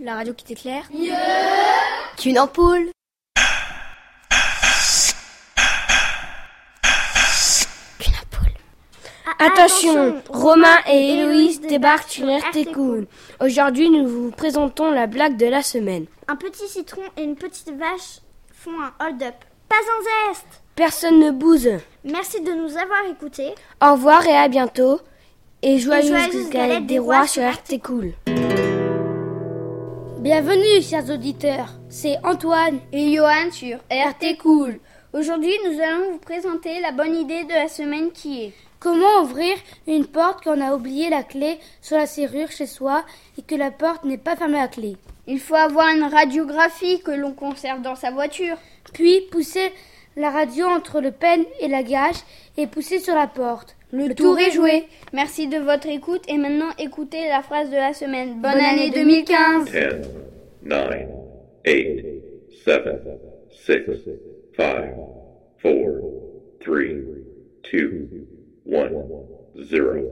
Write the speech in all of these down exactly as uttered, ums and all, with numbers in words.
la radio qui t'éclaire. Yeah. Une ampoule. Une ampoule. Attention, Romain et Héloïse débarquent sur R T Cool. Aujourd'hui, nous vous présentons la blague de la semaine. Un petit citron et une petite vache font un hold-up. Pas un zeste. Personne ne bouse. Merci de nous avoir écoutés. Au revoir et à bientôt. Et joyeuses, joyeuses galettes des rois sur R T Cool. Bienvenue, chers auditeurs. C'est Antoine et Johan sur R T Cool. Aujourd'hui, nous allons vous présenter la bonne idée de la semaine qui est... Comment ouvrir une porte quand on a oublié la clé sur la serrure chez soi et que la porte n'est pas fermée à clé? Il faut avoir une radiographie que l'on conserve dans sa voiture. Puis pousser la radio entre le pêne et la gâche et pousser sur la porte. Le, le tour est joué. Merci de votre écoute et maintenant écoutez la phrase de la semaine. Bonne, Bonne année deux mille quinze. dix, neuf, huit, sept, six, cinq, quatre, trois, deux, un, zéro.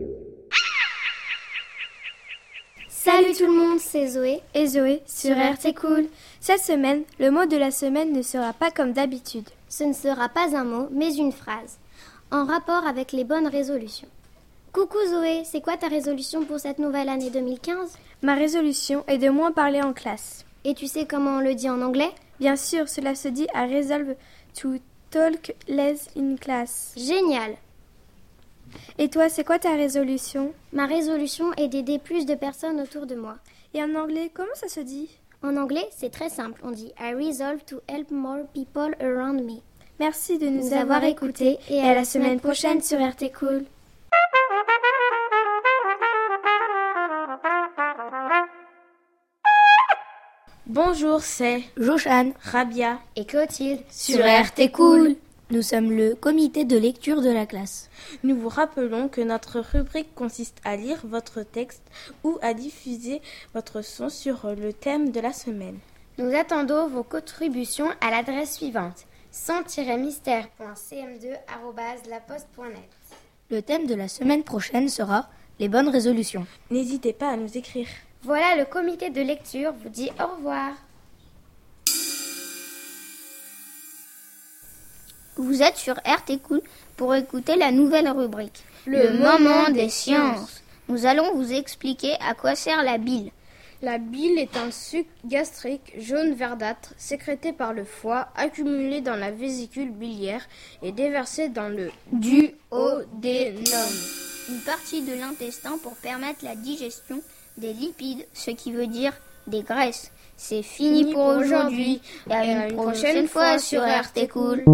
Salut tout le monde, c'est Zoé et Zoé sur R T Cool. Cette semaine, le mot de la semaine ne sera pas comme d'habitude. Ce ne sera pas un mot, mais une phrase, en rapport avec les bonnes résolutions. Coucou Zoé, c'est quoi ta résolution pour cette nouvelle année deux mille quinze? Ma résolution est de moins parler en classe. Et tu sais comment on le dit en anglais? Bien sûr, cela se dit I resolve to talk less in class. Génial! Et toi, c'est quoi ta résolution? Ma résolution est d'aider plus de personnes autour de moi. Et en anglais, comment ça se dit? En anglais, c'est très simple. On dit I resolve to help more people around me. Merci de nous, nous avoir, avoir écoutés et à la semaine prochaine sur R T Cool. Bonjour, c'est Joshan, Rabia et Clotilde sur R T Cool. Nous sommes le comité de lecture de la classe. Nous vous rappelons que notre rubrique consiste à lire votre texte ou à diffuser votre son sur le thème de la semaine. Nous attendons vos contributions à l'adresse suivante son tiret mystère point c m deux arobase la poste point net. Le thème de la semaine prochaine sera les bonnes résolutions. N'hésitez pas à nous écrire. Voilà, le comité de lecture vous dit au revoir. Vous êtes sur R T Cool pour écouter la nouvelle rubrique, le, le moment des sciences. Nous allons vous expliquer à quoi sert la bile. La bile est un suc gastrique jaune verdâtre sécrété par le foie, accumulé dans la vésicule biliaire et déversé dans le duodénum, une partie de l'intestin pour permettre la digestion des lipides, ce qui veut dire des graisses. C'est fini, fini pour aujourd'hui et à une, une prochaine fois sur R T Cool.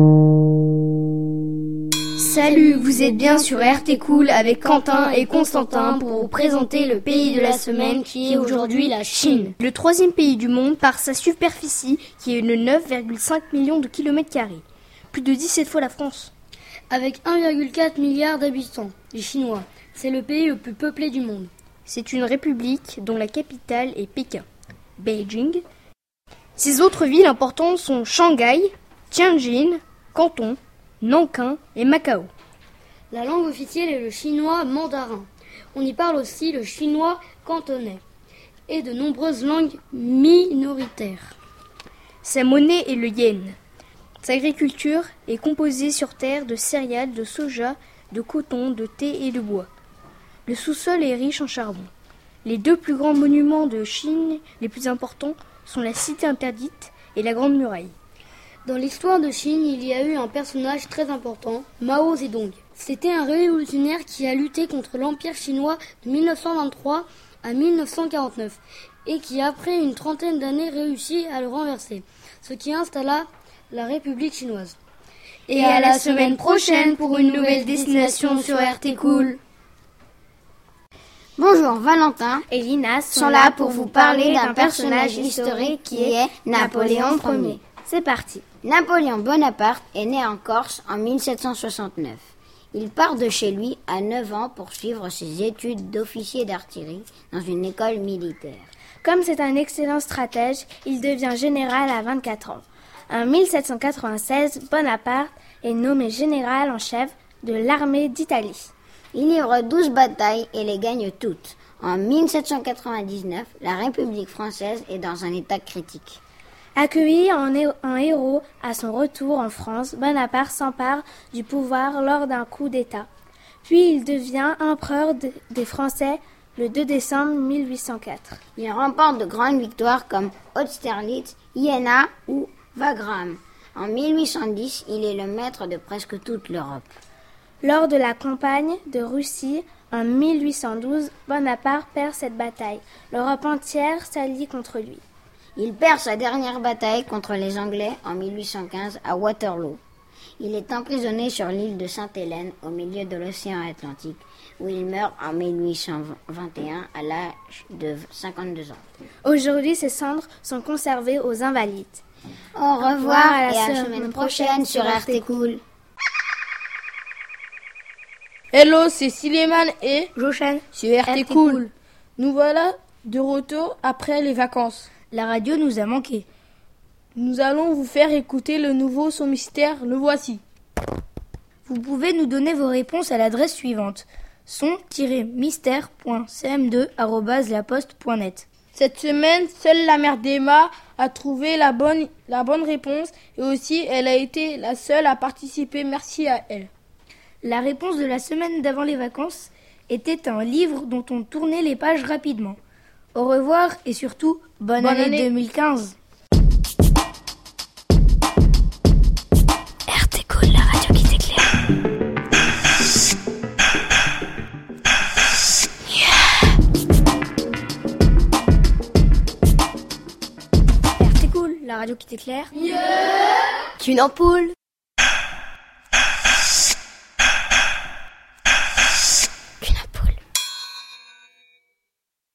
Salut, vous êtes bien sur R T Cool avec Quentin et Constantin pour vous présenter le pays de la semaine qui est aujourd'hui la Chine. Le troisième pays du monde par sa superficie qui est de neuf virgule cinq millions de kilomètres carrés, plus de dix-sept fois la France. Avec un virgule quatre milliard d'habitants, les Chinois, c'est le pays le plus peuplé du monde. C'est une république dont la capitale est Pékin, Beijing. Ses autres villes importantes sont Shanghai, Tianjin, Canton, Nankin et Macao. La langue officielle est le chinois mandarin. On y parle aussi le chinois cantonais et de nombreuses langues minoritaires. Sa monnaie est le yen. Sa agriculture est composée sur terre de céréales, de soja, de coton, de thé et de bois. Le sous-sol est riche en charbon. Les deux plus grands monuments de Chine, les plus importants, sont la Cité interdite et la Grande Muraille. Dans l'histoire de Chine, il y a eu un personnage très important, Mao Zedong. C'était un révolutionnaire qui a lutté contre l'Empire chinois de mille neuf cent vingt-trois à mille neuf cent quarante-neuf et qui, après une trentaine d'années, réussit à le renverser, ce qui installa la République chinoise. Et à la semaine prochaine pour une nouvelle destination sur R T Cool. Bonjour, Valentin et Lina sont là pour vous parler d'un personnage historique qui est Napoléon Ier. C'est parti. Napoléon Bonaparte est né en Corse en mille sept cent soixante-neuf. Il part de chez lui à neuf ans pour suivre ses études d'officier d'artillerie dans une école militaire. Comme c'est un excellent stratège, il devient général à vingt-quatre ans. En mille sept cent quatre-vingt-seize, Bonaparte est nommé général en chef de l'armée d'Italie. Il livre douze batailles et les gagne toutes. En mille sept cent quatre-vingt-dix-neuf, la République française est dans un état critique. Accueilli en, hé- en héros à son retour en France, Bonaparte s'empare du pouvoir lors d'un coup d'État. Puis il devient empereur de- des Français le deux décembre mille huit cent quatre. Il remporte de grandes victoires comme Austerlitz, Iéna ou Wagram. En mille huit cent dix, il est le maître de presque toute l'Europe. Lors de la campagne de Russie en mille huit cent douze, Bonaparte perd cette bataille. L'Europe entière s'allie contre lui. Il perd sa dernière bataille contre les Anglais en mille huit cent quinze à Waterloo. Il est emprisonné sur l'île de Sainte-Hélène au milieu de l'océan Atlantique, où il meurt en mille huit cent vingt et un à l'âge de cinquante-deux ans. Aujourd'hui, ses cendres sont conservées aux Invalides. Au revoir et à la semaine prochaine sur R T Cool. Hello, c'est Sileman et Joshan, sur R T Cool. Nous voilà de retour après les vacances. la radio nous a manqué. Nous allons vous faire écouter le nouveau son mystère, le voici. Vous pouvez nous donner vos réponses à l'adresse suivante: son tiret mystère point c m deux arobase la poste point net. Cette semaine, seule la mère d'Emma a trouvé la bonne, la bonne réponse et aussi elle a été la seule à participer. Merci à elle. La réponse de la semaine d'avant les vacances était un livre dont on tournait les pages rapidement. Au revoir et surtout, bonne, Bonne année, année. deux mille quinze. R T Cool, la radio qui t'éclaire. R T Cool, la radio qui t'éclaire. Yeah. Tu une ampoule.